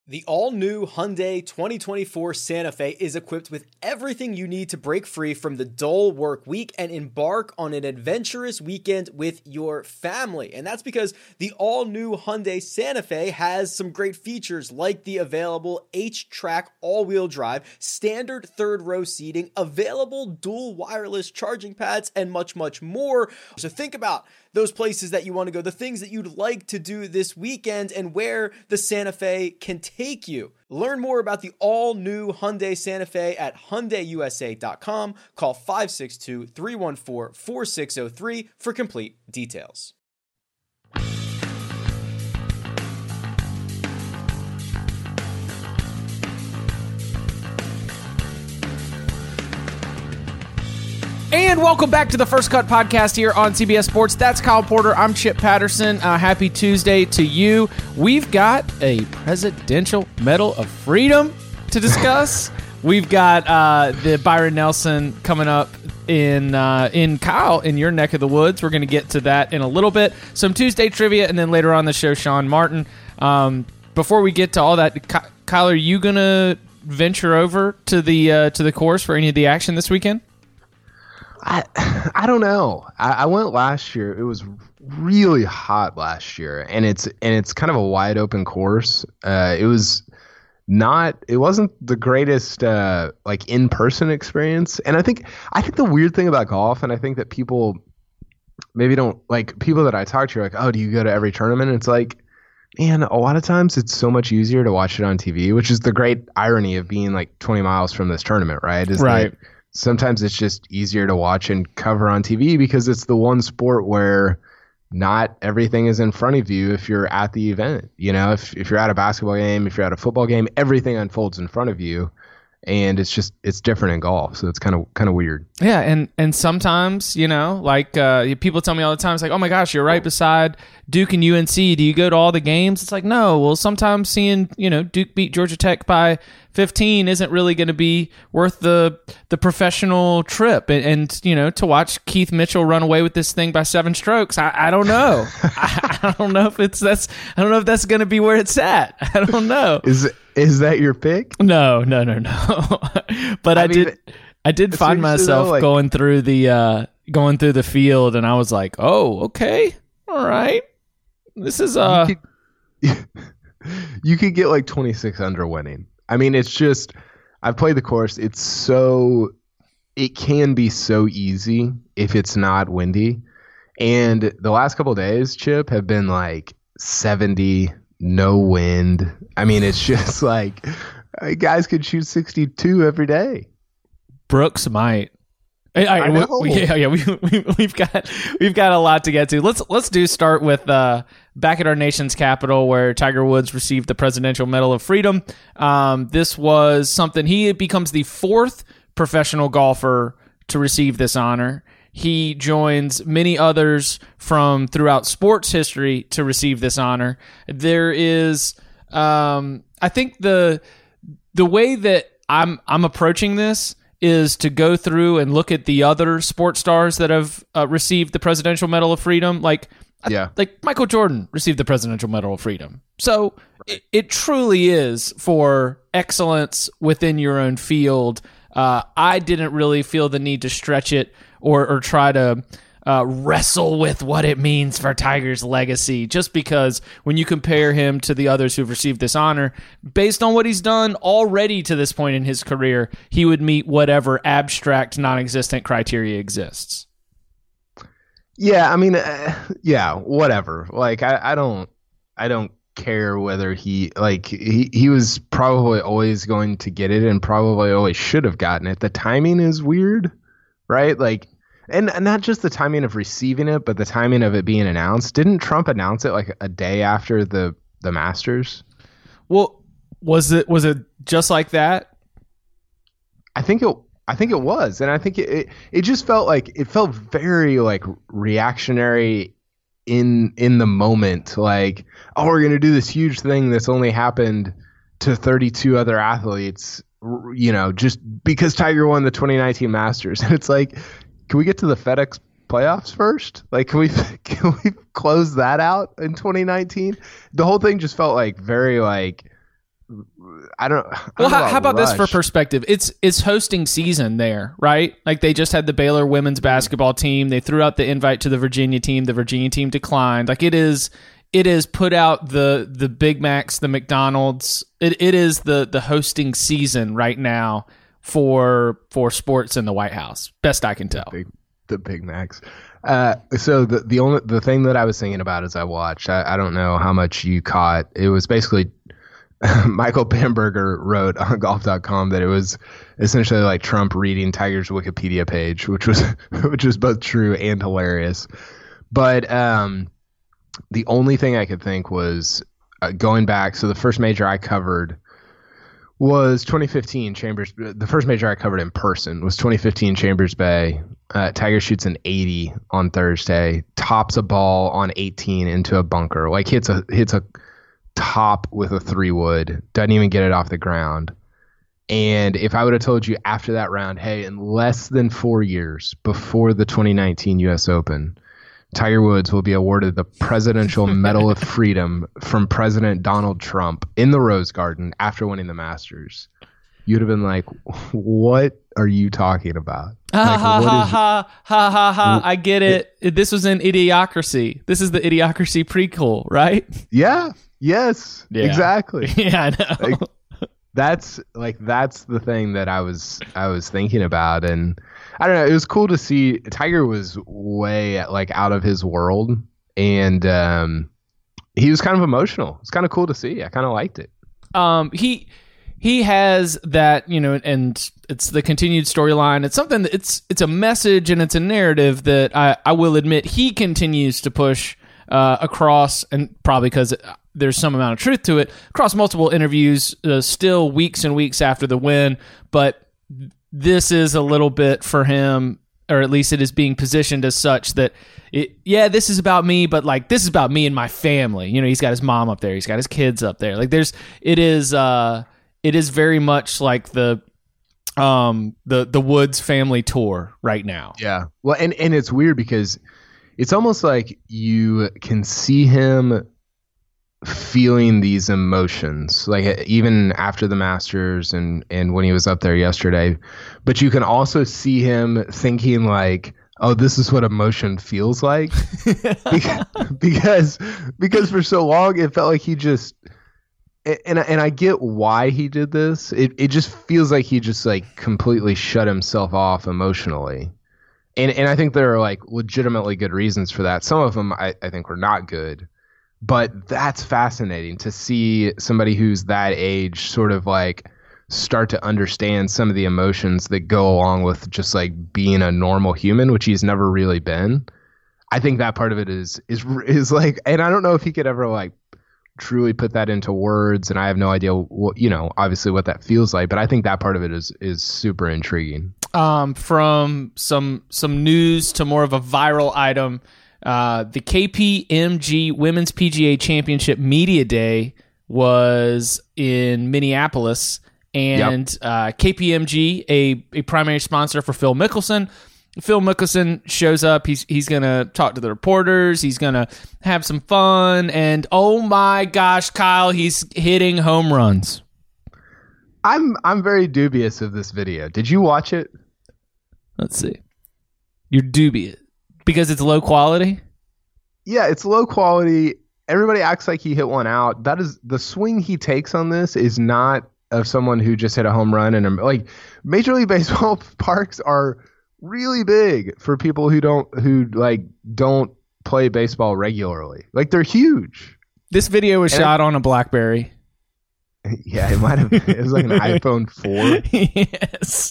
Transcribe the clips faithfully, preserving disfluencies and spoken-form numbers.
The all-new Hyundai twenty twenty-four Santa Fe is equipped with everything you need to break free from the dull work week and embark on an adventurous weekend with your family. And that's because the all-new Hyundai Santa Fe has some great features like the available H-Track all-wheel drive, standard third-row seating, available dual wireless charging pads, and much, much more. So think about those places that you want to go, the things that you'd like to do this weekend, and where the Santa Fe can take you. Learn more about the all-new Hyundai Santa Fe at Hyundai U S A dot com. Call five six two, three one four, four six zero three for complete details. And welcome back to the First Cut Podcast here on C B S Sports. That's Kyle Porter. I'm Chip Patterson. Uh, happy Tuesday to you. We've got a Presidential Medal of Freedom to discuss. We've got uh, the Byron Nelson coming up in uh, in Kyle, in your neck of the woods. We're going to get to that in a little bit. Some Tuesday trivia, and then later on the show, Sean Martin. Um, before we get to all that, Kyle, are you going to venture over to the uh, to the course for any of the action this weekend? I I don't know. I, I went last year. It was really hot last year, and it's and it's kind of a wide open course. Uh, it was not. It wasn't the greatest uh, like in person experience. And I think I think the weird thing about golf, and I think that people maybe don't like people that I talk to are like, oh, do you go to every tournament? And it's like, man, a lot of times it's so much easier to watch it on T V, which is the great irony of being like twenty miles from this tournament, right? Is right. That sometimes it's just easier to watch and cover on T V because it's the one sport where not everything is in front of you if you're at the event. You know, if if you're at a basketball game, if you're at a football game, everything unfolds in front of you. And it's just it's different in golf, so it's kind of kind of weird. Yeah, and and sometimes, you know, like uh, people tell me all the time, it's like, oh my gosh, you're right beside Duke and U N C. Do you go to all the games? It's like, no. Well, sometimes seeing, you know, Duke beat Georgia Tech by fifteen isn't really going to be worth the the professional trip. And, and you know, to watch Keith Mitchell run away with this thing by seven strokes, I, I don't know. I, I don't know if it's that's I don't know if that's going to be where it's at. I don't know. Is it? Is that your pick? No, no, no, no. But I, I mean, did, I did find myself though, like, going through the uh, going through the field, and I was like, "Oh, okay, all right, this is uh." You could, you could get like twenty-six under winning. I mean, it's just I've played the course. It's so it can be so easy if it's not windy, and the last couple of days, Chip, have been like seventy. No wind. I mean, it's just like guys could shoot sixty-two every day. Brooks might. I, I, I know. We, yeah, yeah. We, we we've got we've got a lot to get to. Let's let's do start with uh, back at our nation's capital, where Tiger Woods received the Presidential Medal of Freedom. Um, this was something he becomes the fourth professional golfer to receive this honor. He joins many others from throughout sports history to receive this honor. There is, um, I think the the way that I'm I'm approaching this is to go through and look at the other sports stars that have uh, received the Presidential Medal of Freedom. Like, yeah, like Michael Jordan received the Presidential Medal of Freedom. So it, it truly is for excellence within your own field. Uh, I didn't really feel the need to stretch it or or try to uh, wrestle with what it means for Tiger's legacy, just because when you compare him to the others who've received this honor, based on what he's done already to this point in his career, he would meet whatever abstract, non-existent criteria exists. Yeah, I mean, uh, yeah, whatever. Like, I, I don't, I don't care whether he like he, he was probably always going to get it and probably always should have gotten it. The timing is weird, right? Like, and, and not just the timing of receiving it, but the timing of it being announced. Didn't Trump announce it like a day after the the Masters? Well, was it was it just like that? I think it I think it was, and I think it it, it just felt like it felt very like reactionary in in the moment, like, oh, we're going to do this huge thing that's only happened to thirty-two other athletes, you know, just because Tiger won the twenty nineteen Masters. And it's like, can we get to the FedEx playoffs first? Like, can we can we close that out in twenty nineteen? The whole thing just felt like very like I don't. I don't well, know how, how about rush. this for perspective? It's it's hosting season there, right? Like they just had the Baylor women's basketball team. They threw out the invite to the Virginia team. The Virginia team declined. Like it is, it is put out the the Big Macs, the McDonald's. It it is the the hosting season right now for for sports in the White House. Best I can tell. Big, the Big Macs. Uh, so the the only the thing that I was thinking about as I watched, I, I don't know how much you caught. It was basically. Michael Bamberger wrote on golf dot com that it was essentially like Trump reading Tiger's Wikipedia page, which was which was both true and hilarious. But um, the only thing I could think was uh, going back. So the first major I covered was twenty fifteen Chambers. The first major I covered in person was twenty fifteen Chambers Bay. Uh, Tiger shoots an eighty on Thursday, tops a ball on eighteen into a bunker, like hits a hits a top with a three wood, doesn't even get it off the ground. And if I would have told you after that round, hey, in less than four years before the twenty nineteen U S Open, Tiger Woods will be awarded the Presidential Medal of Freedom from President Donald Trump in the Rose Garden after winning the Masters, you'd have been like, what are you talking about? Ha Like, ha what ha is- ha ha ha ha! I get it. This was in Idiocracy. This is the Idiocracy prequel, right? Yeah. Yes. Yeah. Exactly. Yeah, I know. Like, that's like that's the thing that I was I was thinking about, and I don't know. It was cool to see Tiger was way like out of his world, and um, he was kind of emotional. It's kind of cool to see. I kind of liked it. Um, he he has that, you know, and it's the continued storyline. It's something that it's it's a message and it's a narrative that I I will admit he continues to push uh, across, and probably because there's some amount of truth to it, across multiple interviews, uh, still weeks and weeks after the win. But this is a little bit for him, or at least it is being positioned as such that, it, yeah, this is about me, but like this is about me and my family. You know, he's got his mom up there, he's got his kids up there. Like there's, it is, uh, it is very much like the, um, the the Woods family tour right now. Yeah. Well, and and it's weird because it's almost like you can see him feeling these emotions, like even after the Masters and and when he was up there yesterday, but you can also see him thinking like, oh, this is what emotion feels like. because, because because for so long it felt like he just and and I get why he did this. It it just feels like he just like completely shut himself off emotionally. And and I think there are like legitimately good reasons for that. Some of them I, I think were not good. But that's fascinating to see somebody who's that age sort of like start to understand some of the emotions that go along with just like being a normal human, which he's never really been. I think that part of it is is is like, and I don't know if he could ever like truly put that into words, and I have no idea what, you know, obviously what that feels like, but I think that part of it is is super intriguing. Um, from some some news to more of a viral item. Uh, the K P M G Women's P G A Championship Media Day was in Minneapolis, and yep. uh, K P M G, a, a primary sponsor for Phil Mickelson. Phil Mickelson shows up. He's he's gonna talk to the reporters. He's gonna have some fun, and oh my gosh, Kyle, he's hitting home runs. I'm I'm very dubious of this video. Did you watch it? Let's see. You're dubious. Because it's low quality? Yeah, it's low quality. Everybody acts like he hit one out. That is the swing he takes on this is not of someone who just hit a home run. And like Major League Baseball parks are really big for people who don't who like don't play baseball regularly. Like they're huge. This video was and shot it, on a BlackBerry. Yeah, it might have. It was like an iPhone four. Yes.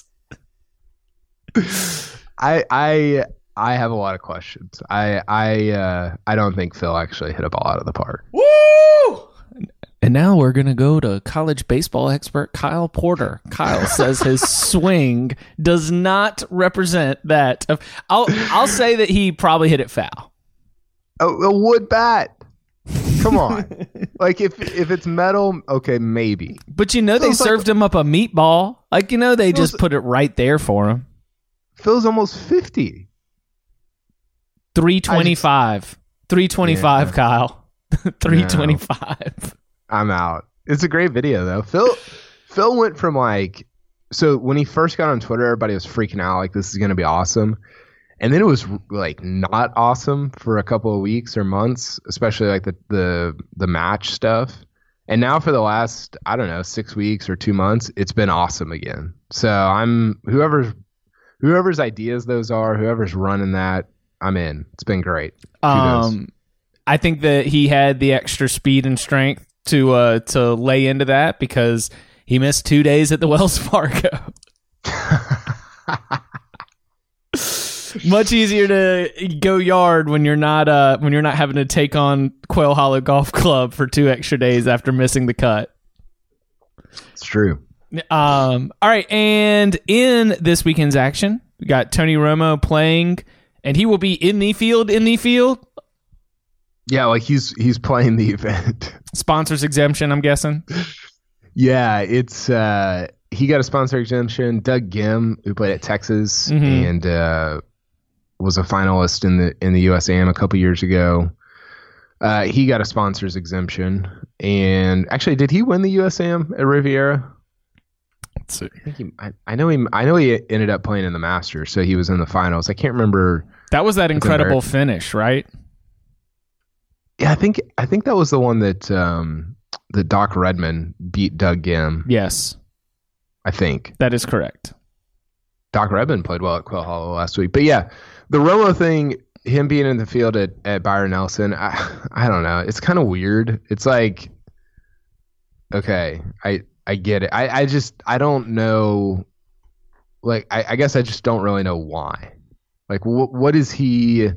I I. I have a lot of questions. I I uh, I don't think Phil actually hit a ball out of the park. Woo! And now we're gonna go to college baseball expert Kyle Porter. Kyle says his swing does not represent that of. I'll I'll say that he probably hit it foul. A, a wood bat. Come on. Like if if it's metal, okay, maybe. But you know Phil's they served like, him up a meatball. Like you know they Phil's, just put it right there for him. Phil's almost fifty. three twenty-five. three twenty-five, yeah. Kyle. three twenty-five. I'm out. It's a great video though. Phil Phil went from like so when he first got on Twitter, everybody was freaking out like this is gonna be awesome. And then it was like not awesome for a couple of weeks or months, especially like the the, the match stuff. And now for the last, I don't know, six weeks or two months, it's been awesome again. So I'm whoever's whoever's ideas those are, whoever's running that, I'm in. It's been great. Um, I think that he had the extra speed and strength to uh, to lay into that because he missed two days at the Wells Fargo. Much easier to go yard when you're not uh, when you're not having to take on Quail Hollow Golf Club for two extra days after missing the cut. It's true. Um, all right, and in this weekend's action, we got Tony Romo playing, and he will be in the field. In the field. Yeah, like he's he's playing the event. Sponsors exemption, I'm guessing. Yeah, it's uh, he got a sponsor exemption. Doug Gim, who played at Texas mm-hmm. and uh, was a finalist in the in the U S A M a couple years ago. Uh, he got a sponsors exemption, and actually, did he win the U S A M at Riviera? Let's see. I think he. I, I know he. I know he ended up playing in the Masters, so he was in the finals. I can't remember. That was that incredible finish, right? Yeah, I think I think that was the one that um, that Doc Redman beat Doug Gim. Yes, I think that is correct. Doc Redman played well at Quail Hollow last week, but yeah, the Romo thing, him being in the field at, at Byron Nelson, I I don't know. It's kind of weird. It's like, okay, I I get it. I, I just I don't know. Like I, I guess I just don't really know why. Like what what is he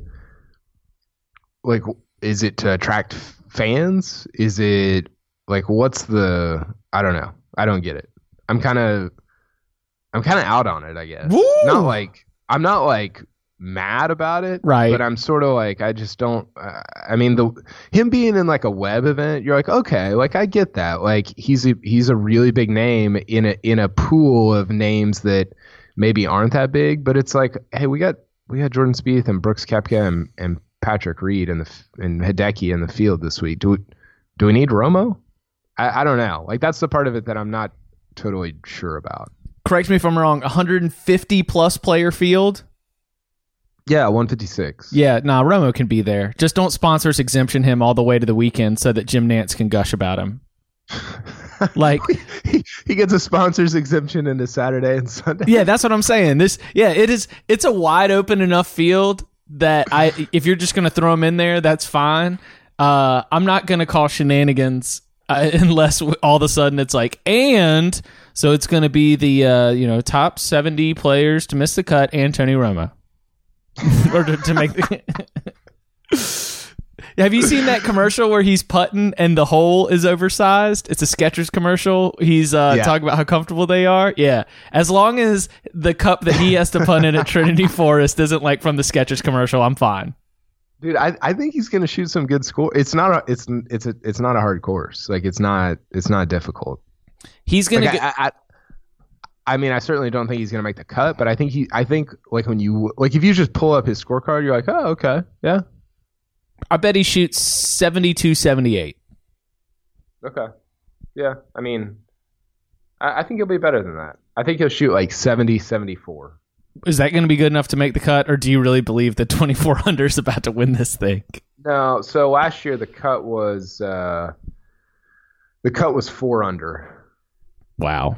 like? Is it to attract fans? Is it like what's the? I don't know. I don't get it. I'm kind of, I'm kind of out on it. I guess. Woo! Not like I'm not like mad about it, right? But I'm sort of like I just don't. Uh, I mean, the him being in like a web event, you're like okay, like I get that. Like he's a, he's a really big name in a in a pool of names that maybe aren't that big, but it's like hey, we got we got Jordan Spieth and Brooks Koepka and, and Patrick Reed and the and Hideki in the field this week. Do we, do we need Romo? I, I don't know. Like that's the part of it that I'm not totally sure about. Correct me if I'm wrong. one hundred fifty plus player field. Yeah, one fifty-six. Yeah, nah, Romo can be there. Just don't sponsors exemption him all the way to the weekend so that Jim Nantz can gush about him. Like he, he gets a sponsors exemption into Saturday and Sunday. Yeah, that's what I'm saying. This, yeah, it is. It's a wide open enough field that I, if you're just going to throw him in there, that's fine. Uh, I'm not going to call shenanigans uh, unless all of a sudden it's like, and so it's going to be the uh, you know top seventy players to miss the cut and Tony Romo, or to, to make the. Have you seen that commercial where he's putting and the hole is oversized? It's a Skechers commercial. He's uh, yeah. talking about how comfortable they are. Yeah. As long as the cup that he has to putt in at Trinity Forest isn't like from the Skechers commercial, I'm fine. Dude, I, I think he's going to shoot some good score. It's not a it's it's a it's not a hard course. Like it's not it's not difficult. He's going like to. I, I, I mean, I certainly don't think he's going to make the cut, but I think he I think like when you like if you just pull up his scorecard, you're like, oh, okay, yeah. I bet he shoots seventy-two seventy-eight. Okay. Yeah. I mean, I, I think he'll be better than that. I think he'll shoot like seventy seventy-four. Is that going to be good enough to make the cut, or do you really believe that twenty-four under is about to win this thing? No. So last year the cut was uh, the cut was four under. Wow.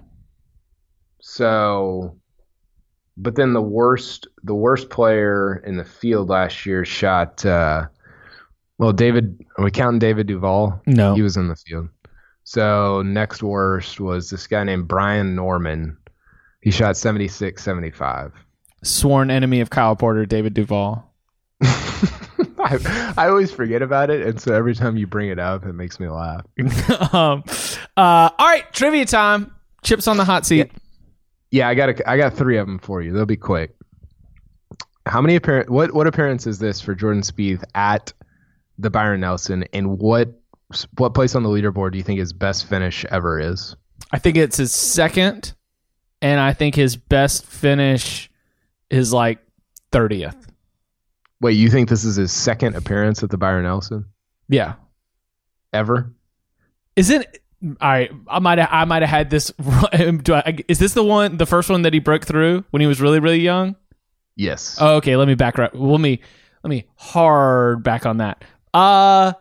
So, but then the worst the worst player in the field last year shot. Uh, Well, David, are we counting David Duval? No. He was in the field. So next worst was this guy named Brian Norman. He shot seventy-six seventy-five. Sworn enemy of Kyle Porter, David Duval. I, I always forget about it, and so every time you bring it up, it makes me laugh. um, uh, all right, trivia time. Chips on the hot seat. Yeah, yeah I got a, I got three of them for you. They'll be quick. How many appearance? What what appearance is this for Jordan Spieth at the Byron Nelson, and what what place on the leaderboard do you think his best finish ever is? I think it's his second, and I think his best finish is like thirtieth. Wait, you think this is his second appearance at the Byron Nelson? Yeah. Ever? Isn't All right, I might have I might have had this. Do I, is this the one, the first one that he broke through when he was really really young? Yes. Oh, okay. Let me back up. Let me let me hard back on that. Uh,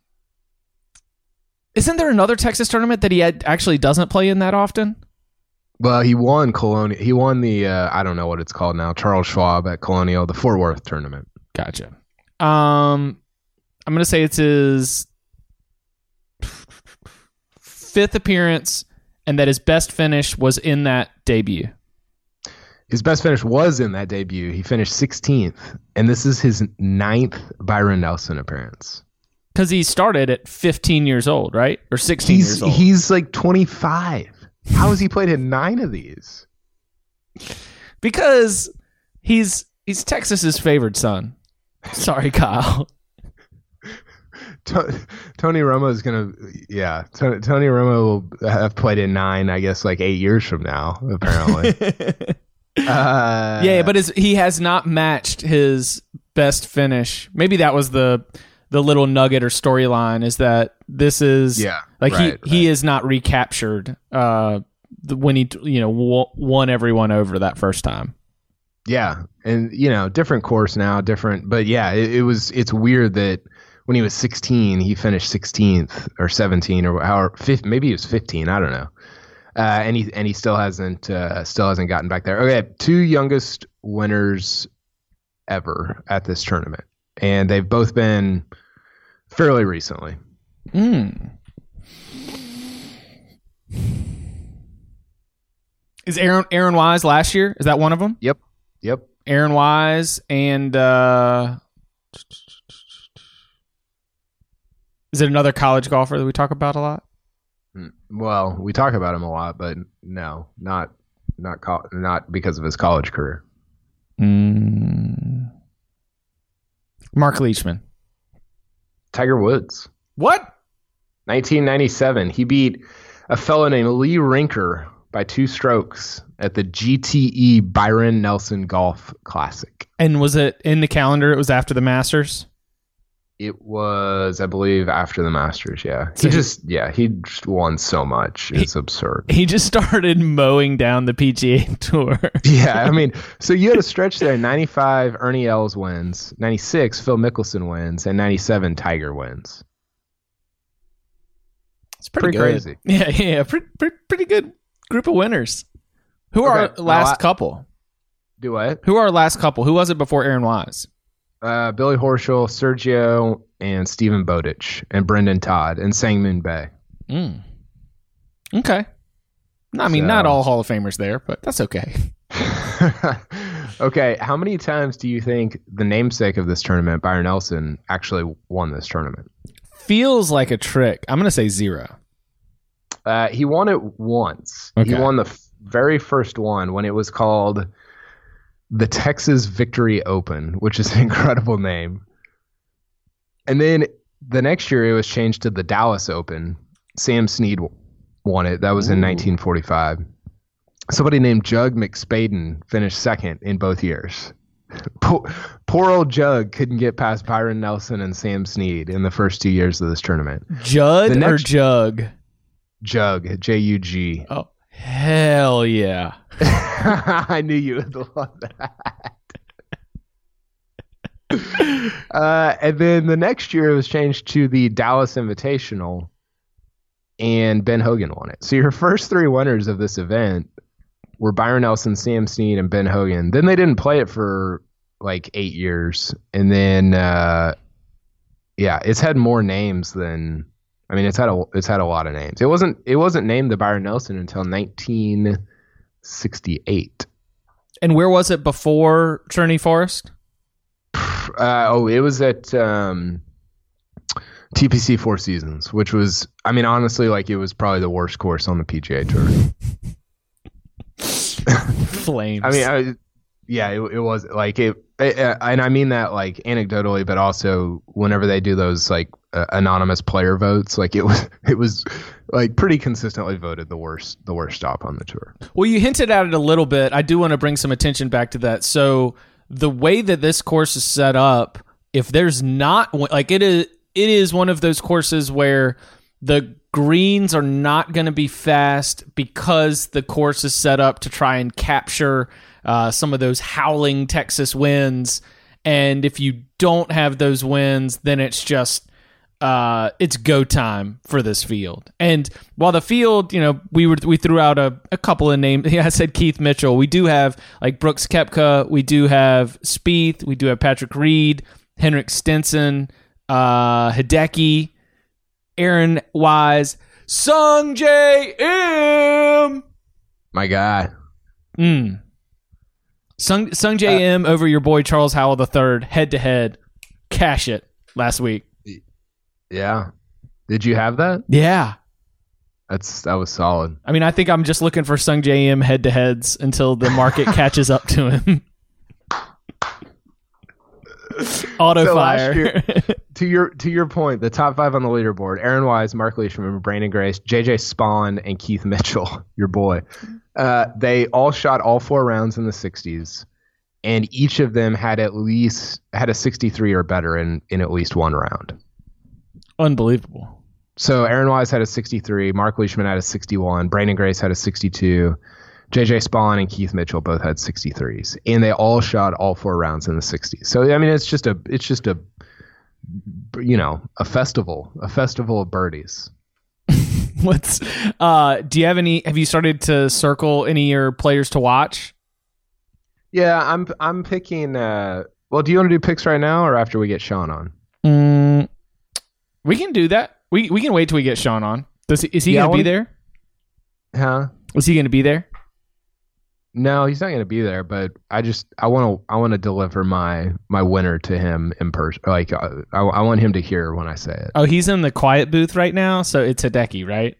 isn't there another Texas tournament that he had, actually doesn't play in that often? Well, he won Colonial. He won the uh, I don't know what it's called now. Charles Schwab at Colonial, the Fort Worth tournament. Gotcha. Um, I'm gonna say it's his fifth appearance, and that his best finish was in that debut. His best finish was in that debut. He finished sixteenth, and this is his ninth Byron Nelson appearance. Because he started at fifteen years old, right? Or sixteen he's, years old. He's like twenty-five. How has he played in nine of these? Because he's he's Texas's favored son. Sorry, Kyle. T- Tony Romo is gonna, yeah. T- Tony Romo will have played in nine, I guess, like eight years from now. Apparently, uh, yeah, but his, he has not matched his best finish. Maybe that was the the little nugget or storyline, is that this is yeah, like right, he right. he is not recaptured uh, the, when he you know w- won everyone over that first time. Yeah, and you know, different course now, different, but yeah, it, it was. It's weird that when he was sixteen, he finished sixteenth or seventeen or however, fifth, maybe he was fifteen. I don't know. Uh, and he and he still hasn't uh, still hasn't gotten back there. Okay, two youngest winners ever at this tournament, and they've both been fairly recently. Mm. Is Aaron Aaron Wise last year? Is that one of them? Yep. Yep. Aaron Wise and uh, is it another college golfer that we talk about a lot? Well, we talk about him a lot, but no, not not co- not because of his college career. Mm. Mark Leishman. Tiger Woods. What? nineteen ninety-seven. He beat a fellow named Lee Rinker by two strokes at the G T E Byron Nelson Golf Classic. And was it in the calendar? It was after the Masters? It was, I believe, after the Masters, yeah. So he he- just, yeah, he just won so much. It's absurd. He just started mowing down the P G A Tour. Yeah, I mean, so you had a stretch there. ninety-five, Ernie Els wins. ninety-six, Phil Mickelson wins. And ninety-seven, Tiger wins. It's pretty, Pretty good. crazy. Yeah, yeah, pretty, pretty, pretty good group of winners. Who are Okay, our last well, I- couple? Do what? Who are our last couple? Who was it before Aaron Wise? Uh, Billy Horschel, Sergio, and Stephen Bowditch, and Brendan Todd, and Sangmoon Bae. Mm. Okay. I mean, So- not all Hall of Famers there, but that's okay. Okay, how many times do you think the namesake of this tournament, Byron Nelson, actually won this tournament? Feels like a trick. I'm going to say zero. Uh, he won it once. Okay. He won the f- very first one when it was called the Texas Victory Open, which is an incredible name. And then the next year it was changed to the Dallas Open. Sam Snead won it. That was in Ooh. nineteen forty-five. Somebody named Jug McSpaden finished second in both years. Poor, poor old Jug couldn't get past Byron Nelson and Sam Snead in the first two years of this tournament. Judd The or next- Jug? Jug, J U G. Oh, hell yeah. I knew you would love that. uh, and then the next year it was changed to the Dallas Invitational, and Ben Hogan won it. So your first three winners of this event were Byron Nelson, Sam Snead, and Ben Hogan. Then they didn't play it for like eight years. And then, uh, yeah, it's had more names than... I mean, it's had a it's had a lot of names. It wasn't it wasn't named the Byron Nelson until nineteen sixty-eight. And where was it before Trinity Forest? Uh, oh, it was at um, T P C Four Seasons, which was, I mean, honestly, like it was probably the worst course on the P G A Tour. Flames. I mean, I, yeah, it, it was like it, it, and I mean that like anecdotally, but also whenever they do those like uh, anonymous player votes, like it was it was like pretty consistently voted the worst the worst stop on the tour. Well, you hinted at it a little bit. I do want to bring some attention back to that. So the way that this course is set up, if there's not like it is, it is one of those courses where the greens are not going to be fast because the course is set up to try and capture uh, some of those howling Texas winds. And if you don't have those winds, then it's just uh, it's go time for this field. And while the field, you know, we were we threw out a, a couple of names. Yeah, I said Keith Mitchell. We do have like Brooks Koepka. We do have Spieth. We do have Patrick Reed, Henrik Stenson, uh, Hideki, Aaron Wise, Sung J M. My guy. Mm. Sung, Sung J M uh, over your boy Charles Howell the third, head to head. Cash it last week. Yeah. Did you have that? Yeah. That's that was solid. I mean, I think I'm just looking for Sung J M head to heads until the market catches up to him. Auto so fire. Year, to your to your point, the top five on the leaderboard: Aaron Wise, Mark Leishman, Brandon Grace, J J Spawn, and Keith Mitchell. Your boy. Uh, they all shot all four rounds in the sixties, and each of them had at least had a sixty-three or better in in at least one round. Unbelievable. So Aaron Wise had a sixty-three, Mark Leishman had a sixty-one, Brandon Grace had a sixty-two, J J Spawn and Keith Mitchell both had sixty-threes, and they all shot all four rounds in the sixties. So I mean, it's just a it's just a you know a festival, a festival of birdies. What's uh? Do you have any? Have you started to circle any of your players to watch? Yeah, I'm I'm picking. Uh, well, do you want to do picks right now or after we get Sean on? Mm, we can do that. We we can wait till we get Sean on. Does he, is he yeah, going to be there? Huh? Is he going to be there? No, he's not going to be there. But I just I want to I want to deliver my my winner to him in person. Like uh, I I want him to hear when I say it. Oh, he's in the quiet booth right now, so it's Hideki, right?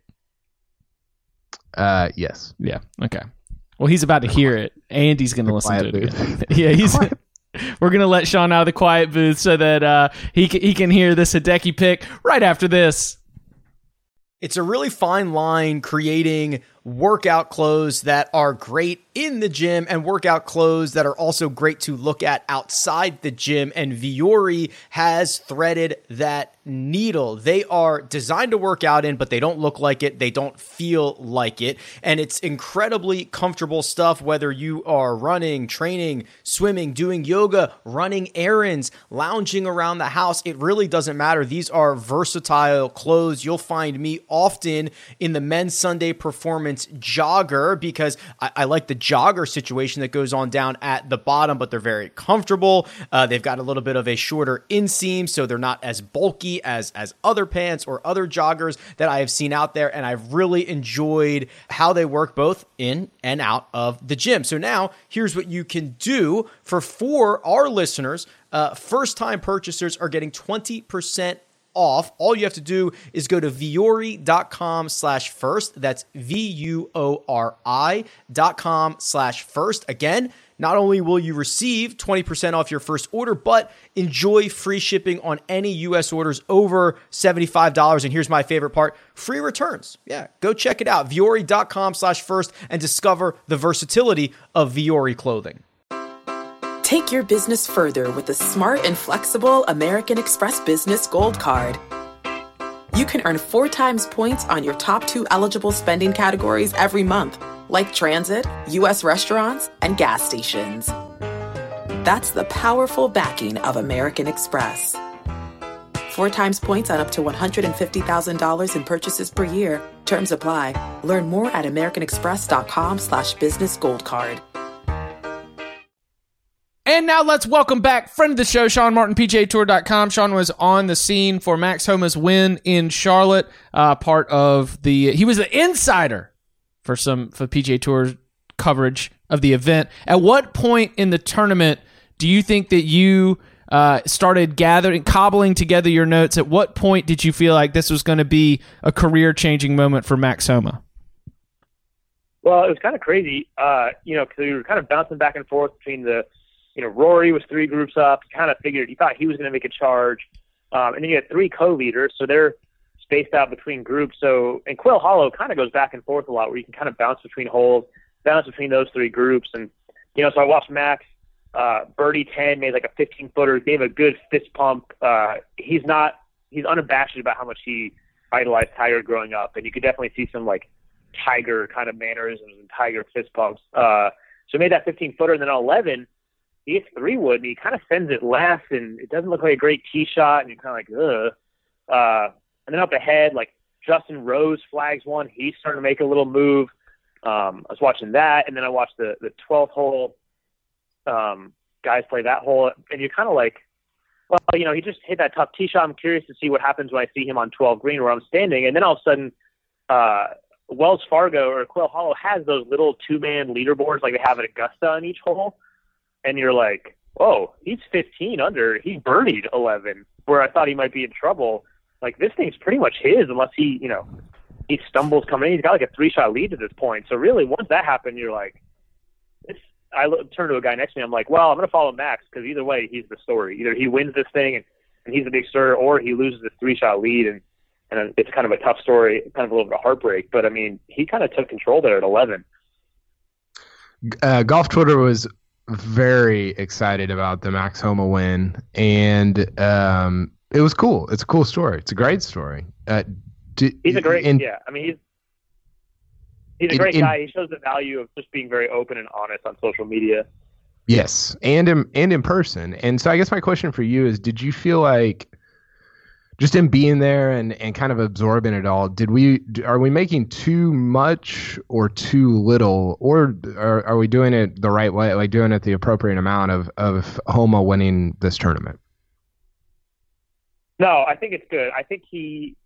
Uh, yes. Yeah. Okay. Well, he's about to hear it, and he's going to listen to it again. Yeah, he's. We're going to let Sean out of the quiet booth so that uh, he can, he can hear this Hideki pick right after this. It's a really fine line creating workout clothes that are great in the gym and workout clothes that are also great to look at outside the gym. And Vuori has threaded that needle. They are designed to work out in, but they don't look like it. They don't feel like it. And it's incredibly comfortable stuff, whether you are running, training, swimming, doing yoga, running errands, lounging around the house. It really doesn't matter. These are versatile clothes. You'll find me often in the men's Sunday Performance jogger because I, I like the jogger situation that goes on down at the bottom, but they're very comfortable. Uh, they've got a little bit of a shorter inseam, so they're not as bulky as as other pants or other joggers that I have seen out there, and I've really enjoyed how they work both in and out of the gym. So now here's what you can do for for our listeners. Uh, first-time purchasers are getting twenty percent off. All you have to do is go to vuori.com slash first. That's V-U-O-R-I dot com slash first. Again, not only will you receive twenty percent off your first order, but enjoy free shipping on any U S orders over seventy-five dollars. And here's my favorite part, free returns. Yeah, go check it out. Vuori.com slash first and discover the versatility of Vuori clothing. Take your business further with the smart and flexible American Express Business Gold Card. You can earn four times points on your top two eligible spending categories every month, like transit, U S restaurants, and gas stations. That's the powerful backing of American Express. Four times points on up to one hundred fifty thousand dollars in purchases per year. Terms apply. Learn more at americanexpress.com slash business gold card. And now let's welcome back friend of the show, Sean Martin, P G A Tour dot com. Sean was on the scene for Max Homa's win in Charlotte. Uh, part of the, he was the insider for some for P G A Tour coverage of the event. At what point in the tournament do you think that you uh, started gathering, cobbling together your notes? At what point did you feel like this was going to be a career-changing moment for Max Homa? Well, it was kind of crazy, uh, you know, because we were kind of bouncing back and forth between the, you know, Rory was three groups up. He kind of figured he thought he was going to make a charge. Um, and then you had three co-leaders, so they're spaced out between groups. So, and Quail Hollow kind of goes back and forth a lot where you can kind of bounce between holes, bounce between those three groups. And, you know, so I watched Max, uh, birdie ten, made like a fifteen footer, gave a good fist pump. Uh, he's not, he's unabashed about how much he idolized Tiger growing up, and you could definitely see some like Tiger kind of mannerisms and Tiger fist bumps. Uh, so he made that fifteen footer, and then on eleven, he hits three wood, and he kind of sends it left, and it doesn't look like a great tee shot, and you're kind of like, ugh. Uh, and then up ahead, like Justin Rose flags one. He's starting to make a little move. Um, I was watching that, and then I watched the the twelfth hole. Um, guys play that hole, and you're kind of like, well, you know, he just hit that tough tee shot. I'm curious to see what happens when I see him on twelve green where I'm standing, and then all of a sudden, uh, Wells Fargo or Quail Hollow has those little two-man leaderboards like they have at Augusta on each hole, and you're like, oh, he's fifteen under. He birdied eleven, where I thought he might be in trouble. Like, this thing's pretty much his unless he, you know, he stumbles coming in. He's got like a three-shot lead at this point. So really, once that happened, you're like, it's, I look, turn to a guy next to me. I'm like, well, I'm going to follow Max because either way, he's the story. Either he wins this thing and, and he's a big star, or he loses this three-shot lead and, and it's kind of a tough story, kind of a little bit of heartbreak. But, I mean, he kind of took control there at eleven. Uh, Golf Twitter was very excited about the Max Homa win, and um, it was cool. It's a cool story. It's a great story. Uh, do, he's a great, in, yeah. I mean, he's he's a in, great in, guy. He shows the value of just being very open and honest on social media. Yes, and in, and in person. And so I guess my question for you is, did you feel like, just in being there and, and kind of absorbing it all, did we are we making too much or too little, or are, are we doing it the right way, like doing it the appropriate amount of, of Homa winning this tournament? No, I think it's good. I think he,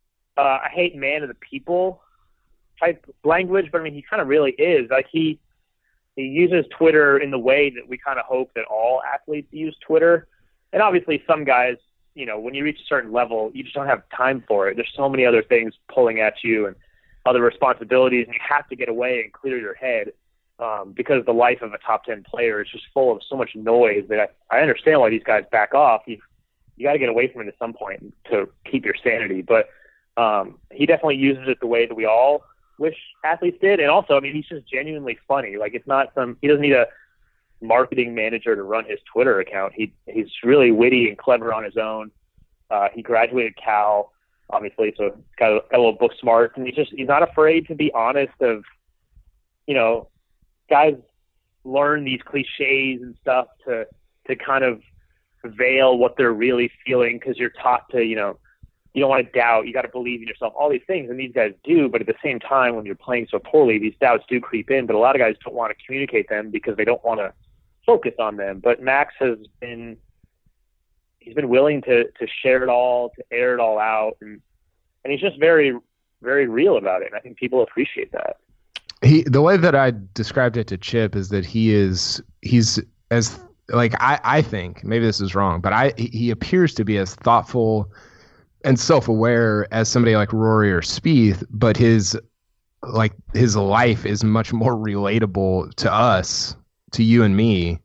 uh, I hate man of the people type language, but I mean, he kind of really is. Like he, he uses Twitter in the way that we kind of hope that all athletes use Twitter. And obviously some guys, you know, when you reach a certain level, you just don't have time for it. There's so many other things pulling at you and other responsibilities, and you have to get away and clear your head um, because the life of a top ten player is just full of so much noise that I, I understand why these guys back off. You, you got to get away from it at some point to keep your sanity. But um, he definitely uses it the way that we all wish athletes did. And also, I mean, he's just genuinely funny. Like, it's not some – he doesn't need a marketing manager to run his Twitter account. He He's really witty and clever on his own. Uh, he graduated Cal, obviously, so he's got a, got a little book smart. And he's just – he's not afraid to be honest of, you know, guys learn these cliches and stuff to to kind of veil what they're really feeling because you're taught to, you know, you don't want to doubt. You got to believe in yourself, all these things. And these guys do. But at the same time, when you're playing so poorly, these doubts do creep in. But a lot of guys don't want to communicate them because they don't want to focus on them. But Max has been, he's been willing to, to share it all, to air it all out. And, and he's just very, very real about it. And I think people appreciate that. He, the way that I described it to Chip is that he is, he's as, like, I, I think, maybe this is wrong, but I, he appears to be as thoughtful and self-aware as somebody like Rory or Spieth, but his like his life is much more relatable to us, to you and me,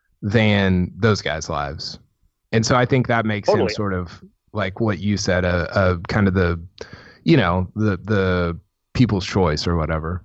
than those guys' lives. And so I think that makes totally. him sort of like what you said, a, a kind of the, you know, the the people's choice or whatever.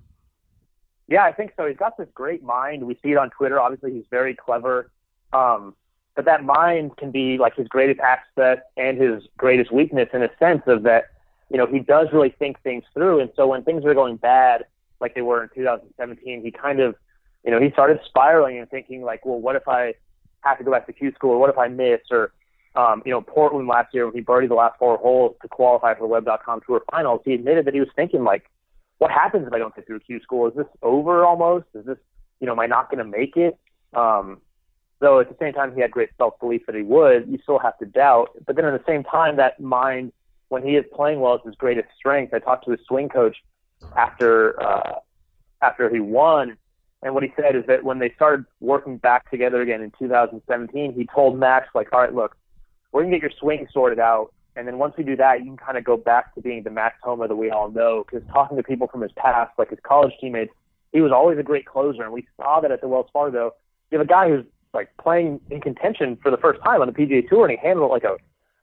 Yeah, I think so. He's got this great mind. We see it on Twitter. Obviously, he's very clever. Um, But that mind can be like his greatest asset and his greatest weakness in a sense of that, you know, he does really think things through. And so when things are going bad, like they were in two thousand seventeen, he kind of, you know, he started spiraling and thinking like, well, what if I have to go back to Q school, or what if I miss, or, um, you know, Portland last year when he birdied the last four holes to qualify for the web dot com Tour Finals, he admitted that he was thinking like, what happens if I don't get through Q school? Is this over almost? Is this, you know, am I not going to make it? Um, So at the same time, he had great self-belief that he would. You still have to doubt. But then at the same time, that mind, when he is playing well, is his greatest strength. I talked to his swing coach after uh, after he won, and what he said is that when they started working back together again in two thousand seventeen, he told Max, like, all right, look, we're going to get your swing sorted out, and then once we do that, you can kind of go back to being the Max Homa that we all know. Because talking to people from his past, like his college teammates, he was always a great closer, and we saw that at the Wells Fargo. You have a guy who's like playing in contention for the first time on the P G A Tour, and he handled it like a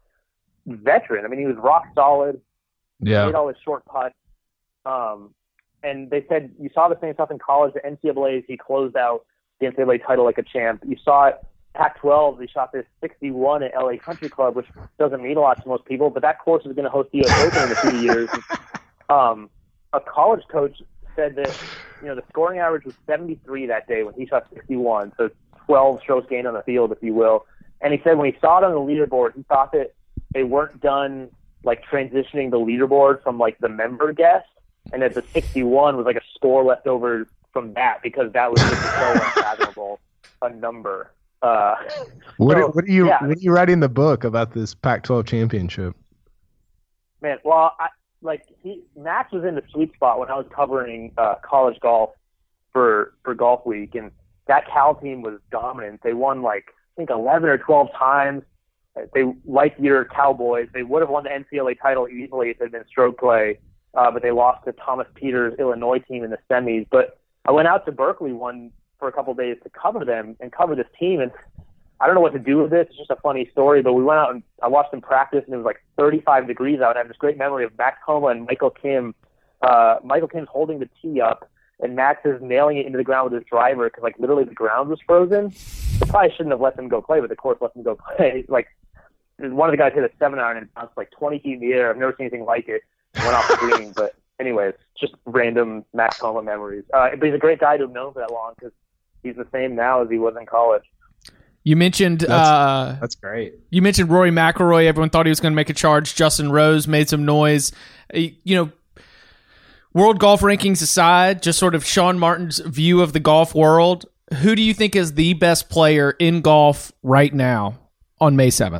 veteran. I mean, he was rock solid. Yeah. Made all his short putts. Um, and they said you saw the same stuff in college. The N C double A's, he closed out the N C double A title like a champ. You saw it Pac twelve, he shot this sixty-one at L A Country Club, which doesn't mean a lot to most people, but that course is going to host the U S Open in a few years. Um, a college coach said that, you know, the scoring average was seventy-three that day when he shot sixty-one, so twelve strokes gained on the field, if you will. And he said when he saw it on the leaderboard, he thought that they weren't done, like, transitioning the leaderboard from, like, the member guest, and that the sixty-one was, like, a score left over from that because that was just so unfathomable a number. Uh, what, so, what are you yeah. what are you writing in the book about this Pac twelve championship? Man, well, I, like he, Max was in the sweet spot when I was covering uh, college golf for for Golf Week, and that Cal team was dominant. They won like I think eleven or twelve times. They like your Cowboys. They would have won the N C double A title easily if it had been stroke play, uh, but they lost to Thomas Peters' Illinois team in the semis. But I went out to Berkeley one. for a couple of days to cover them and cover this team. And I don't know what to do with this. It's just a funny story, but we went out and I watched them practice and it was like thirty-five degrees out. And I have this great memory of Max Homa and Michael Kim. Uh, Michael Kim's holding the tee up and Max is nailing it into the ground with his driver because like literally the ground was frozen. They probably shouldn't have let them go play, but the course let them go play. Like one of the guys hit a seven iron and it bounced like twenty feet in the air. I've never seen anything like it. It went off the green, but anyways, just random Max Homa memories. Uh, but he's a great guy to have known for that long because he's the same now as he was in college. You mentioned that's, uh, that's great. You mentioned Rory McIlroy. Everyone thought he was going to make a charge. Justin Rose made some noise. You know, world golf rankings aside, just sort of Sean Martin's view of the golf world. Who do you think is the best player in golf right now on May seventh?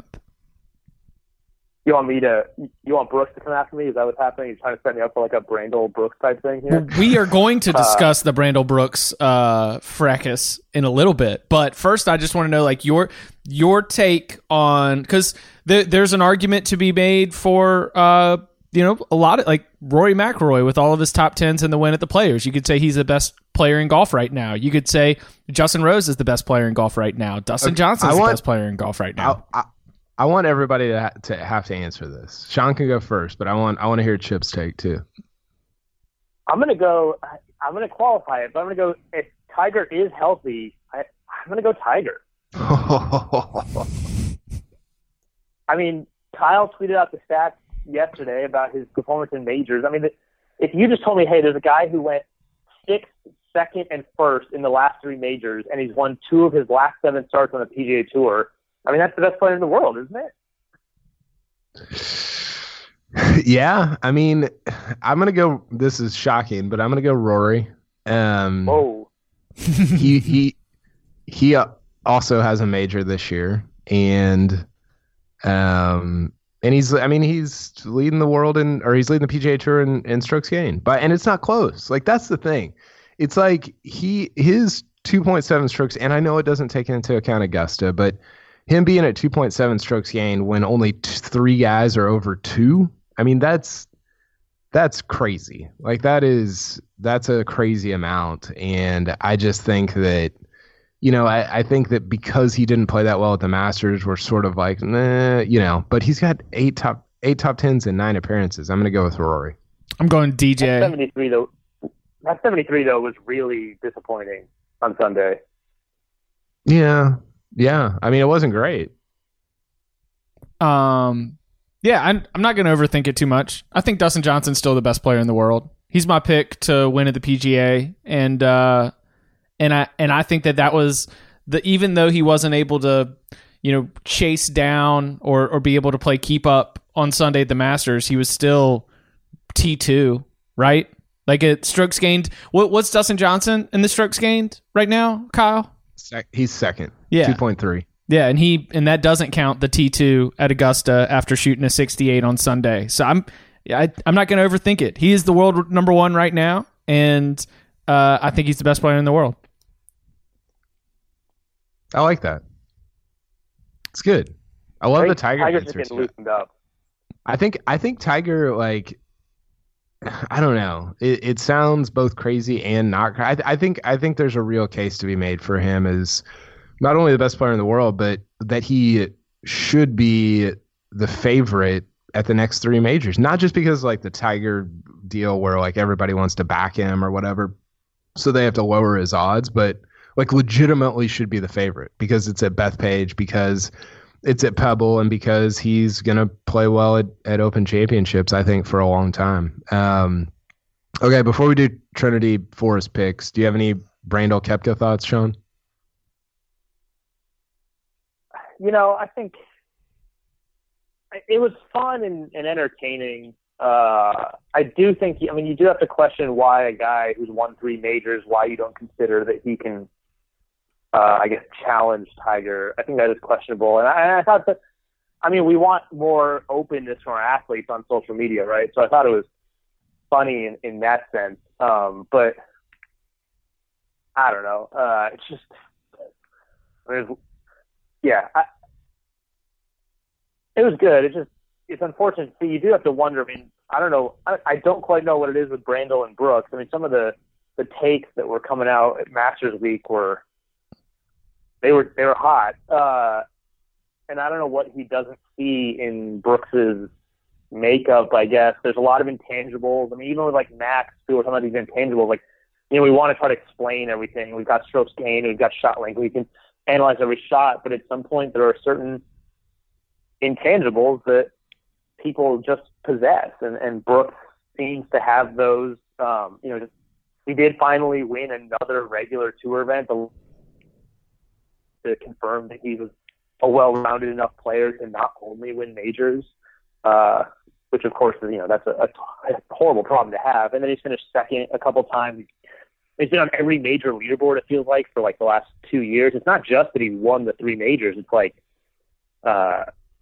You want me to? You want Brooks to come after me? Is that what's happening? You're trying to set me up for like a Brandel Brooks type thing here? Well, we are going to discuss uh, the Brandel Brooks uh, fracas in a little bit, but first, I just want to know like your your take on because there, there's an argument to be made for uh, you know a lot of like Rory McIlroy with all of his top tens and the win at the Players. You could say he's the best player in golf right now. You could say Justin Rose is the best player in golf right now. Dustin Johnson is the best player in golf right now. I, I, I want everybody to, ha- to have to answer this. Sean can go first, but I want I want to hear Chip's take too. I'm gonna go. I'm gonna qualify it, but I'm gonna go. If Tiger is healthy, I, I'm gonna go Tiger. I mean, Kyle tweeted out the stats yesterday about his performance in majors. I mean, if you just told me, hey, there's a guy who went sixth, second, and first in the last three majors, and he's won two of his last seven starts on the P G A Tour. I mean, that's the best player in the world, isn't it? Yeah, I mean, I'm gonna go. This is shocking, but I'm gonna go Rory. Um, Whoa. he he he also has a major this year, and um, and he's. I mean, he's leading the world in, or he's leading the P G A Tour in, in strokes gained, but and it's not close. Like that's the thing. It's like he his two point seven strokes, and I know it doesn't take into account Augusta, but him being at two point seven strokes gained when only t- three guys are over two, I mean, that's that's crazy. Like, that is that's a crazy amount. And I just think that, you know, I, I think that because he didn't play that well at the Masters, we're sort of like, nah, you know, but he's got eight top eight top tens and nine appearances. I'm going to go with Rory. I'm going D J. That seventy-three, though, that seventy-three, though, was really disappointing on Sunday. Yeah. Yeah, I mean, it wasn't great. Um, yeah, I'm, I'm not going to overthink it too much. I think Dustin Johnson's still the best player in the world. He's my pick to win at the P G A, and uh, and I and I think that that was the even though he wasn't able to, you know, chase down or or be able to play keep up on Sunday at the Masters, he was still T two, right? Like at strokes gained. What what's Dustin Johnson in the strokes gained right now, Kyle? He's second. Yeah. two point three. Yeah, and he and that doesn't count the T two at Augusta after shooting a sixty-eight on Sunday. So I'm I, I'm not going to overthink it. He is the world number one right now, and uh, I think he's the best player in the world. I like that. It's good. I love I the Tiger. Tiger's just getting loosened up. I think I think Tiger, like, I don't know. It, it sounds both crazy and not. I, I think I think there's a real case to be made for him as not only the best player in the world, but that he should be the favorite at the next three majors. Not just because like the Tiger deal where like everybody wants to back him or whatever, so they have to lower his odds. But like legitimately should be the favorite because it's at Bethpage, because it's at Pebble, and because he's going to play well at, at Open Championships, I think, for a long time. Um, okay, before we do Trinity Forest picks, do you have any Brandel Koepka thoughts, Sean? You know, I think it was fun and, and entertaining. Uh, I do think, I mean, you do have to question why a guy who's won three majors, why you don't consider that he can, uh, I guess, challenge Tiger. I think that is questionable. And I, and I thought that, I mean, we want more openness from our athletes on social media, right? So I thought it was funny in, in that sense. Um, but I don't know. Uh, it's just, there's, yeah, I, it was good. It's just, it's unfortunate. See, you do have to wonder. I mean, I don't know. I, I don't quite know what it is with Brandel and Brooks. I mean, some of the, the takes that were coming out at Masters Week were, they were, they were hot. Uh, and I don't know what he doesn't see in Brooks's makeup, I guess. There's a lot of intangibles. I mean, even with like Max, who were talking about these intangibles, like, you know, we want to try to explain everything. We've got strokes gained, we've got shot length, we can analyze every shot, but at some point there are certain intangibles that people just possess, and, and Brooks seems to have those. Um, you know, just, he did finally win another regular tour event to, to confirm that he was a well-rounded enough player to not only win majors, uh, which of course is, you know, that's a, a horrible problem to have. And then he's finished second a couple times. He's been on every major leaderboard, it feels like, for like the last two years. It's not just that he won the three majors. It's like, uh,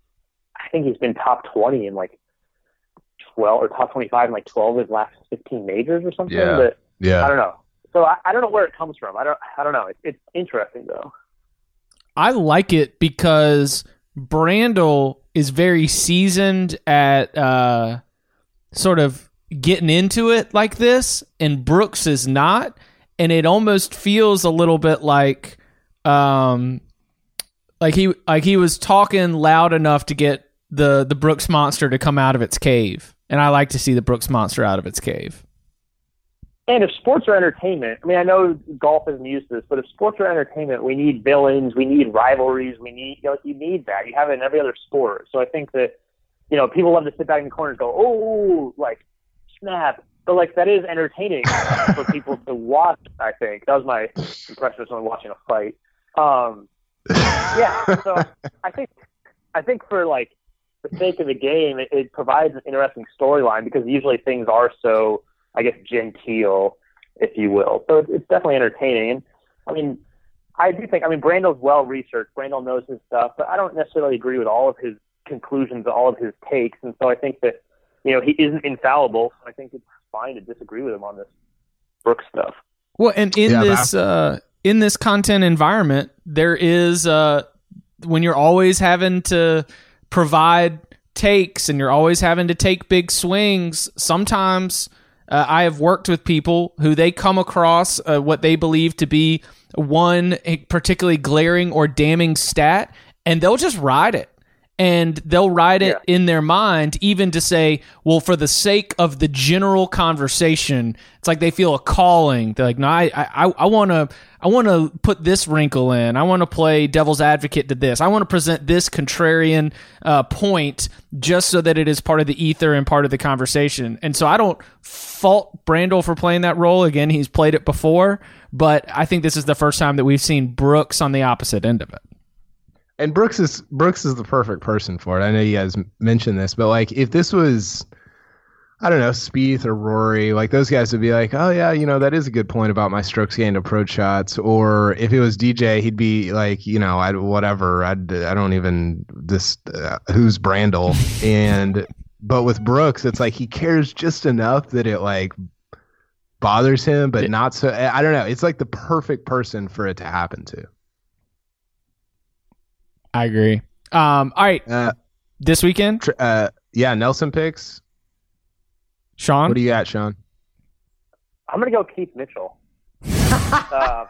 I think he's been top twenty in like twelve or top twenty-five in like twelve of his last fifteen majors or something. Yeah. But Yeah. I don't know. So I, I don't know where it comes from. I don't, I don't know. It, it's interesting though. I like it because Brandel is very seasoned at uh, sort of getting into it like this, and Brooks is not. And it almost feels a little bit like, um, like he like he was talking loud enough to get the the Brooks monster to come out of its cave. And I like to see the Brooks monster out of its cave. And if sports are entertainment, I mean, I know golf isn't used to this, but if sports are entertainment, we need villains, we need rivalries, we need, you know, you need that. You have it in every other sport. So I think that, you know, people love to sit back in the corner and go, oh, like, snap. But, like, that is entertaining for people to watch, I think. That was my impression of someone watching a fight. Um, yeah, so I think, I think for, like, the sake of the game, it, it provides an interesting storyline because usually things are so, I guess, genteel, if you will. So it's, it's definitely entertaining. And I mean, I do think, I mean, Brandel's well researched. Brandel knows his stuff, but I don't necessarily agree with all of his conclusions, all of his takes. And so I think that, you know, he isn't infallible. So I think it's fine to disagree with him on this Brooks stuff. Well, and in Yeah, this uh, in this content environment, there is uh, when you're always having to provide takes and you're always having to take big swings. Sometimes uh, I have worked with people who they come across uh, what they believe to be one particularly glaring or damning stat, and they'll just ride it. And they'll write it Yeah. in their mind, even to say, well, for the sake of the general conversation, it's like they feel a calling. They're like, no, I, I, I want to, I want to put this wrinkle in. I want to play devil's advocate to this. I want to present this contrarian uh, point just so that it is part of the ether and part of the conversation. And so I don't fault Brandel for playing that role. Again, he's played it before, but I think this is the first time that we've seen Brooks on the opposite end of it. And Brooks is Brooks is the perfect person for it. I know you guys mentioned this, but like if this was, I don't know, Spieth or Rory, like those guys would be like, oh yeah, you know, that is a good point about my strokes gained approach shots. Or if it was D J, he'd be like, you know, I whatever, I I don't even this uh, who's Brandel. And but with Brooks, it's like he cares just enough that it like bothers him, but not so. I don't know. It's like the perfect person for it to happen to. I agree. Um, all right. Uh, This weekend, tr- uh, yeah, Nelson picks. Sean? What do you got, Sean? I'm going to go Keith Mitchell. uh,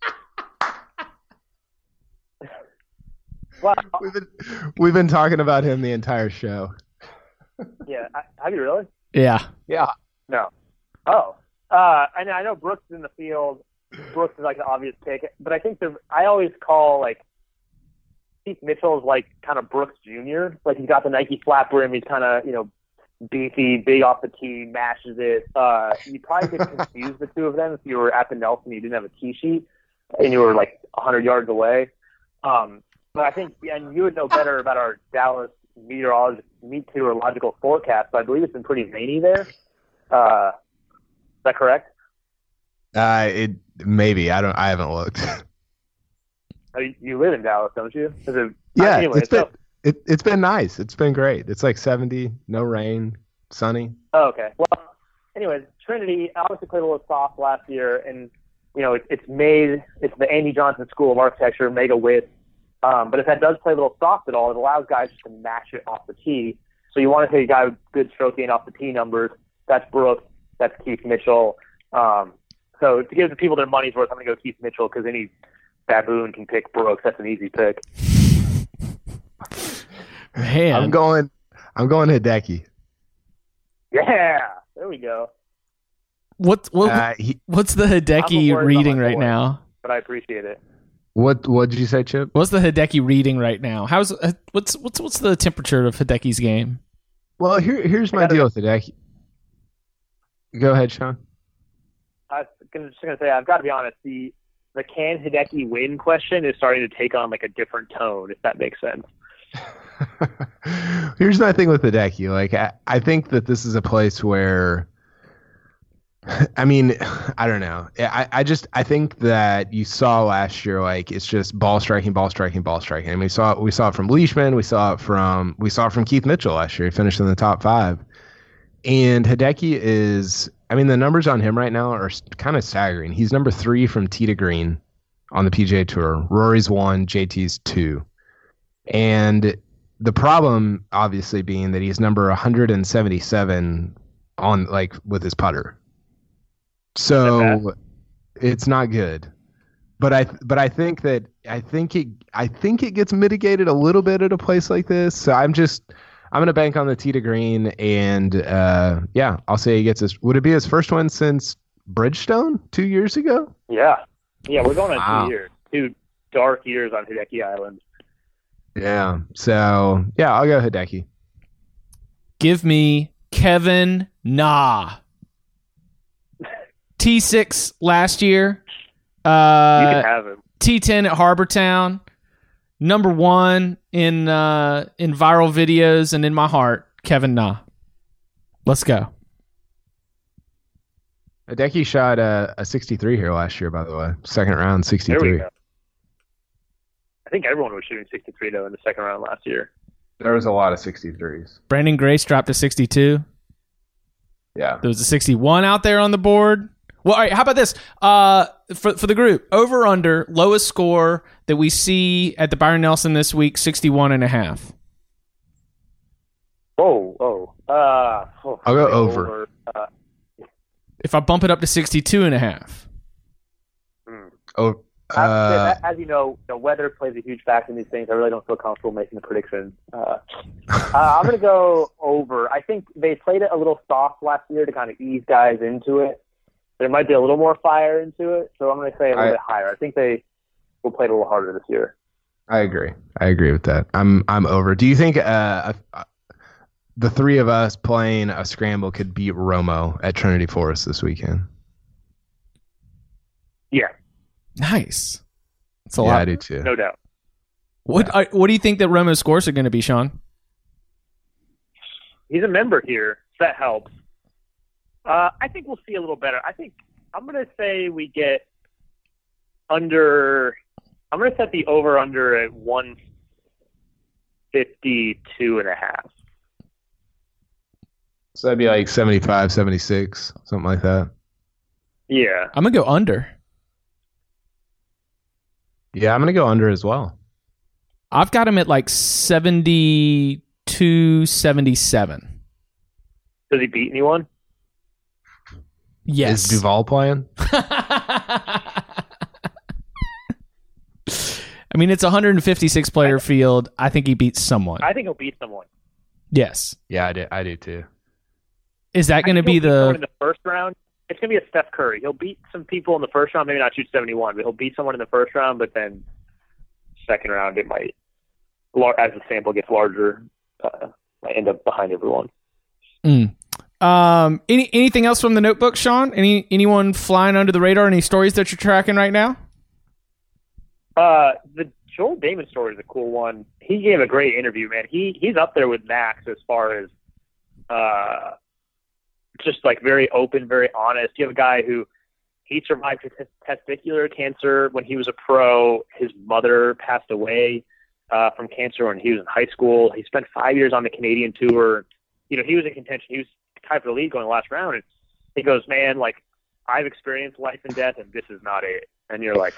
well, We've been we've been talking about him the entire show. yeah, I, have you really? Yeah. Yeah. No. Oh. Uh, and I know Brooks is in the field. Brooks is like the obvious pick, but I think the I always call like Keith Mitchell is like kind of Brooks Junior Like he's got the Nike flat brim, he's kind of you know beefy, big off the tee, mashes it. Uh, you probably could confuse the two of them if you were at the Nelson, you didn't have a tee sheet, and you were like one hundred yards away. Um, but I think, and you would know better about our Dallas meteorolog- meteorological forecast, but I believe it's been pretty rainy there. Uh, is that correct? Uh, it maybe I don't. I haven't looked. Oh, you, you live in Dallas, don't you? Is it, Yeah, anyway, it's been so, it, it's been nice. It's been great. It's like seventy, no rain, sunny. oh, okay. Well, anyways, Trinity obviously played a little soft last year, and you know it, it's made it's the Andy Johnson School of Architecture, mega width. Um, but if that does play a little soft at all, it allows guys just to match it off the tee. So you want to take a guy with good stroke gain off the tee numbers. That's Brooks. That's Keith Mitchell. Um, so to give the people their money's worth, I'm going to go Keith Mitchell because any baboon can pick Brooks. That's an easy pick. Man, I'm going. I'm going Hideki. Yeah, there we go. what what Uh, he, what's the I'm Hideki worried about reading my right boy. now? But I appreciate it. what what did you say, Chip? What's the Hideki reading right now? How's uh, what's what's what's the temperature of Hideki's game? Well, here here's my gotta- deal with Hideki. Go ahead, Sean. I was gonna, just going to say, I've got to be honest, the the can Hideki win question is starting to take on like a different tone, if that makes sense. Here's my thing with Hideki. Like, I, I think that this is a place where, I mean, I don't know. I, I just, I think that you saw last year, like, it's just ball striking, ball striking, ball striking. I mean, we saw, we saw it from Leishman. We saw it from, we saw it from Keith Mitchell last year. He finished in the top five. And Hideki is, I mean, the numbers on him right now are kind of staggering. He's number three from tee to green on the P G A Tour. Rory's one, J T's two. And the problem, obviously, being that he's number one hundred seventy-seven on, like, with his putter. So it's not good. But I, but I think that I think it, I think it gets mitigated a little bit at a place like this. So I'm just, I'm gonna bank on the tee to green, and uh, yeah, I'll say he gets his. Would it be his first one since Bridgestone two years ago? Yeah. Yeah, we're going on Wow. two years. Two dark years on Hideki Island. Yeah. So yeah, I'll go Hideki. Give me Kevin Na. T six last year. You Uh, can have him. T ten at Harbor Town. Number one in uh, in viral videos and in my heart, Kevin Na. Let's go. Hideki shot a, a sixty-three here last year, by the way. Second round, There we sixty-three. go. I think everyone was shooting sixty-three, though, in the second round last year. There was a lot of sixty-threes. Brandon Grace dropped to sixty-two. Yeah. There was a sixty-one out there on the board. Well, all right, how about this? Uh, for for the group, over under lowest score that we see at the Byron Nelson this week, sixty-one and a half. Whoa, whoa. Uh, oh, I'll go over. Uh, If I bump it up to sixty-two and a half. hmm. Oh, As, uh, as you know, you know, weather plays a huge factor in these things. I really don't feel comfortable making a prediction. Uh, uh, I'm going to go over. I think they played it a little soft last year to kind of ease guys into it. There might be a little more fire into it, so I'm going to say a little I- bit higher. I think they will play it a little harder this year. I agree. I agree with that. I'm I'm over. Do you think uh, uh, the three of us playing a scramble could beat Romo at Trinity Forest this weekend? Yeah, Nice. That's a Yeah, lot. I do too. no doubt. What I, what do you think that Romo's scores are going to be, Sean? He's a member here, so that helps. Uh, I think we'll see a little better. I think I'm going to say we get under. I'm going to set the over under at one fifty-two and a half. So that'd be like seventy-five, seventy-six, something like that. Yeah. I'm going to go under. Yeah, I'm going to go under as well. I've got him at like seventy-two, seventy-seven. Does he beat anyone? Yes. Is Duval playing? I mean, it's a one hundred fifty-six player field. I think he beats someone. I think he'll beat someone. Yes. Yeah, I do. I do too. Is that going to I think be he'll beat someone the in the first round? it's gonna be a Steph Curry. He'll beat some people in the first round, maybe not shoot seventy-one, but he'll beat someone in the first round. But then second round, it might, as the sample gets larger, uh, might end up behind everyone. Mm. Um, any anything else from the notebook, Sean? Any anyone flying under the radar? Any stories that you're tracking right now? Uh, the Joel Damon story is a cool one. He gave a great interview, man. He he's up there with Max as far as uh, just like very open, very honest. You have a guy who he survived t- testicular cancer when he was a pro. His mother passed away uh, from cancer when he was in high school. He spent five years on the Canadian tour. You know, he was in contention. He was tied for the lead going the last round, and he goes, "Man, like I've experienced life and death, and this is not it." And you're like,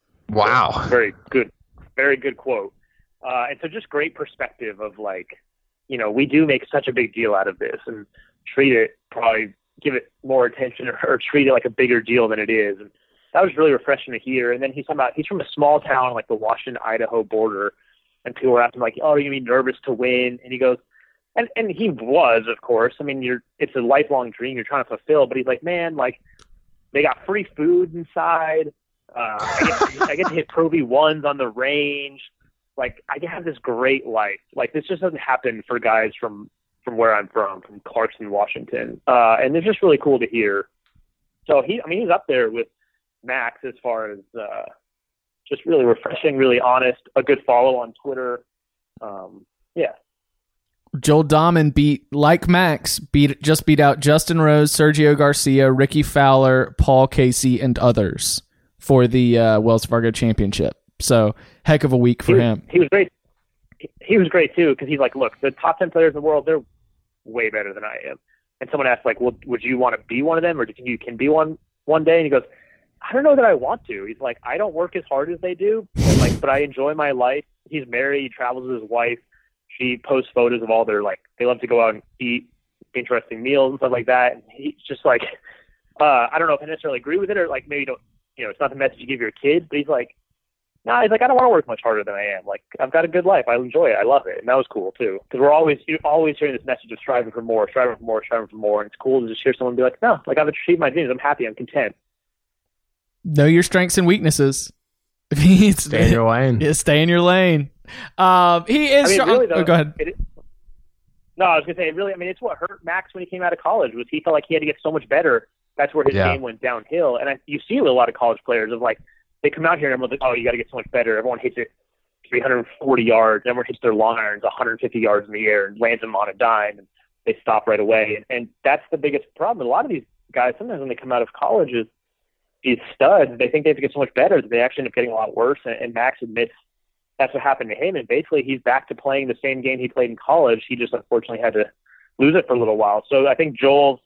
"Wow, very good, very good quote." Uh, and so, just great perspective of like, you know, we do make such a big deal out of this, and treat it probably give it more attention, or, or treat it like a bigger deal than it is. And that was really refreshing to hear. And then he's talking about he's from a small town like the Washington Idaho border, and people were asking like, "Oh, are you gonna be nervous to win?" And he goes. And and he was, of course. I mean, you're it's a lifelong dream you're trying to fulfill. But he's like, man, like they got free food inside. Uh, I, get to, I get to hit Pro V ones on the range. Like I have this great life. Like this just doesn't happen for guys from from where I'm from, from Clarkson, Washington. Uh, and it's just really cool to hear. So he, I mean, he's up there with Max as far as uh, just really refreshing, really honest, a good follow on Twitter. Um, yeah. Joel Dahman beat, like Max, beat just beat out Justin Rose, Sergio Garcia, Ricky Fowler, Paul Casey, and others for the uh, Wells Fargo Championship. So, heck of a week for he was, him. He was great. He was great, too, because he's like, look, the top ten players in the world, they're way better than I am. And someone asked, like, well, would you want to be one of them, or do you think you can be one one day? And he goes, I don't know that I want to. He's like, I don't work as hard as they do, but, like, but I enjoy my life. He's married. He travels with his wife. She posts photos of all their, like, they love to go out and eat interesting meals and stuff like that. And he's just like, uh, I don't know if I necessarily agree with it, or like maybe don't, you know, it's not the message you give your kids, but he's like, no, nah, he's like, I don't want to work much harder than I am. Like, I've got a good life. I enjoy it. I love it. And that was cool too. Cause we're always, you're always hearing this message of striving for more, striving for more, striving for more. And it's cool to just hear someone be like, no, like I've achieved my dreams. I'm happy. I'm content. Know your strengths and weaknesses. Stay in your lane. Yeah, stay in your lane. Um, he is. I mean, really, though, oh, go ahead. It, no, I was gonna say, really. I mean, it's what hurt Max when he came out of college was he felt like he had to get so much better. That's where his yeah. game went downhill. And I, you see with a lot of college players of like they come out here and everyone's like, oh, you got to get so much better. Everyone hits it three hundred forty yards. Everyone hits their long irons one hundred fifty yards in the air and lands them on a dime, and they stop right away. And, and that's the biggest problem. A lot of these guys, sometimes when they come out of college, is these studs, they think they have to get so much better that they actually end up getting a lot worse. And, and Max admits that's what happened to him. And basically, he's back to playing the same game he played in college. He just unfortunately had to lose it for a little while. So I think Joel's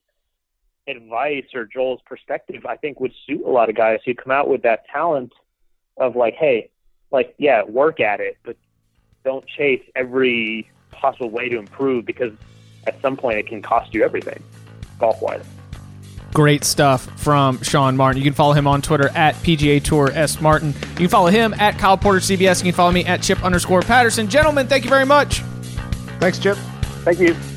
advice or Joel's perspective, I think, would suit a lot of guys who come out with that talent of like, hey, like, yeah, work at it, but don't chase every possible way to improve, because at some point it can cost you everything golf-wise. Great stuff from Sean Martin. You can follow him on Twitter at P G A Tour S Martin. You can follow him at Kyle Porter C B S. You can follow me at Chip underscore Patterson. Gentlemen, thank you very much. Thanks, Chip. Thank you.